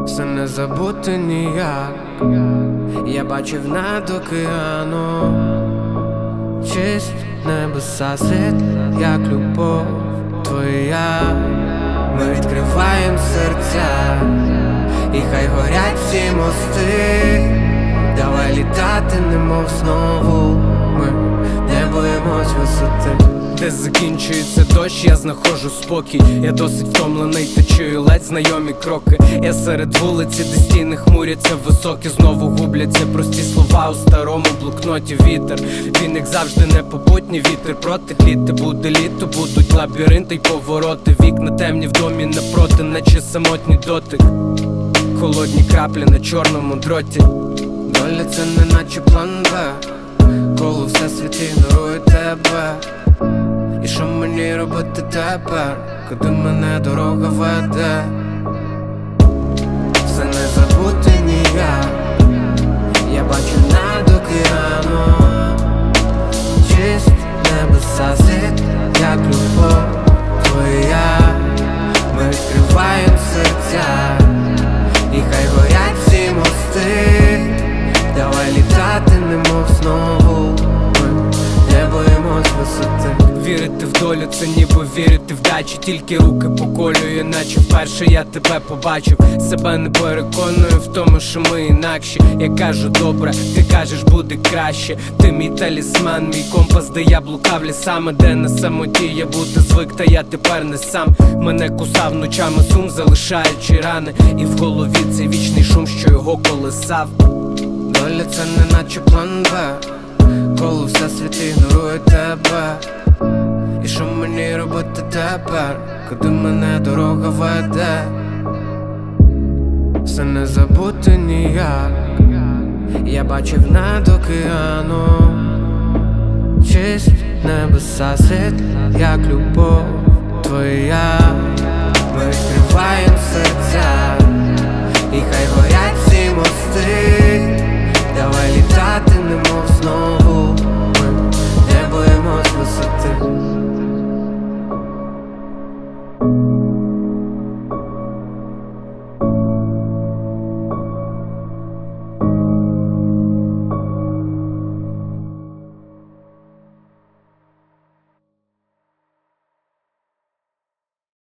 Все не забути ніяк. Я бачив над океаном чист небеса, світ, як любов твоя. Ми відкриваєм серця, і хай горять всі мости. Давай літати, немов знову. Ми не боїмось висоти. Де закінчується дощ, я знаходжу спокій. Я досить втомлений, та чую ледь знайомі кроки. Я серед вулиці, де стіни хмуряться високі. Знову губляться прості слова у старому блокноті. Вітер, він як завжди непобутній. Вітер проти літи, буде літо, будуть лабіринти й повороти. Вікна темні в домі напроти, наче самотній дотик. Холодні краплі на чорному дроті. Доля це не наче план Б, коли всесвіт ігнорує тебе. І що мені робити тепер, куди мене дорога веде? Все не забути ніяк. Я бачу над океаном чист небеса, світ, як любов твоя. Ми відкриваєм серця, і хай горять всі мости. Давай літати, немов знову. Ми не боїмось висоти. Вірити в долю, це ніби вірити в дачу. Тільки руки поколюю, наче вперше я тебе побачив. Себе не переконую в тому, що ми інакші. Я кажу добре, ти кажеш буде краще. Ти мій талісман, мій компас, де я блукав лісами, де на самоті я бути звик, та я тепер не сам. Мене кусав ночами сум, залишаючи рани. І в голові цей вічний шум, що його колисав. Доля це не наче план Б, коли всесвіт ігнорує тебе. І що мені робити тепер, куди мене дорога веде? Все не забути ніяк. Я бачив над океаном чист небеса, світ, як любов твоя. Ми відкриваєм серця,